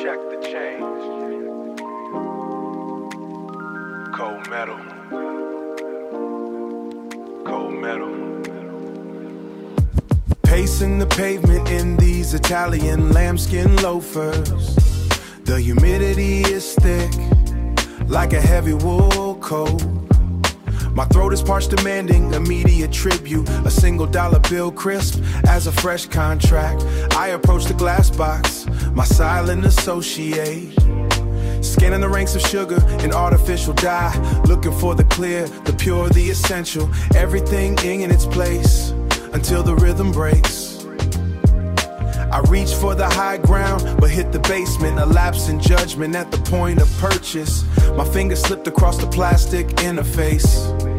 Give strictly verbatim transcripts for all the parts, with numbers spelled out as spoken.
Check the change. Cold metal. Cold metal. Pacing the pavement in these Italian lambskin loafers. The humidity is thick, like a heavy wool coat. My throat is parched, demanding immediate tribute. A single dollar bill crisp as a fresh contract. I approach the glass box, my silent associate. Scanning the ranks of sugar and artificial dye. Looking for the clear, the pure, the essential. Everything in its place until the rhythm breaks. I reach for the high ground, but hit the basement. A lapse in judgment at the point of purchase. My finger slipped across the plastic interface.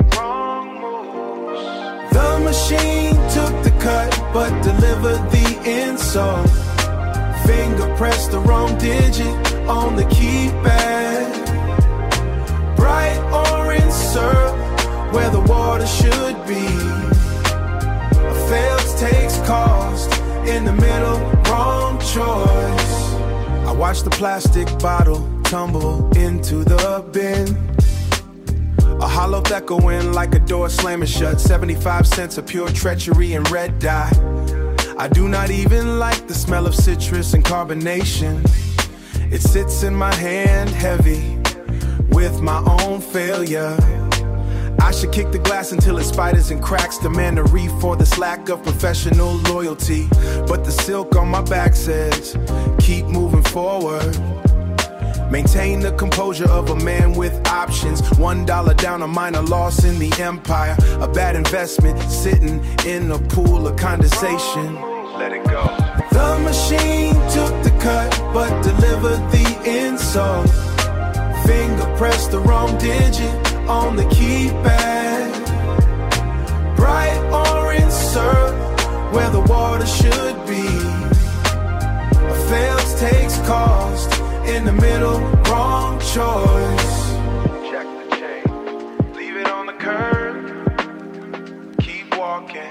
The machine took the cut, but delivered the insult. Finger pressed the wrong digit on the keypad. Bright orange syrup where the water should be. A failed takes cost. In the middle, wrong choice. I watch the plastic bottle tumble into the bin. A hollow echoing like a door slamming shut. seventy-five cents of pure treachery and red dye. I do not even like the smell of citrus and carbonation. It sits in my hand heavy with my own failure. I should kick the glass until it spiders and cracks. Demand a reef for this lack of professional loyalty. But the silk on my back says, keep moving forward. Maintain the composure of a man with options. One dollar down, a minor loss in the empire. A bad investment sitting in a pool of condensation. Let it go. The machine took the cut, but delivered the insult. Finger pressed the wrong digit on the keypad. Bright orange syrup where the water should be. A failed takes cost. In the middle, wrong choice. Check the chain. Leave it on the curb. Keep walking.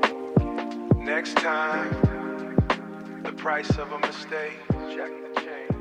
Next time, the price of a mistake. Check the chain.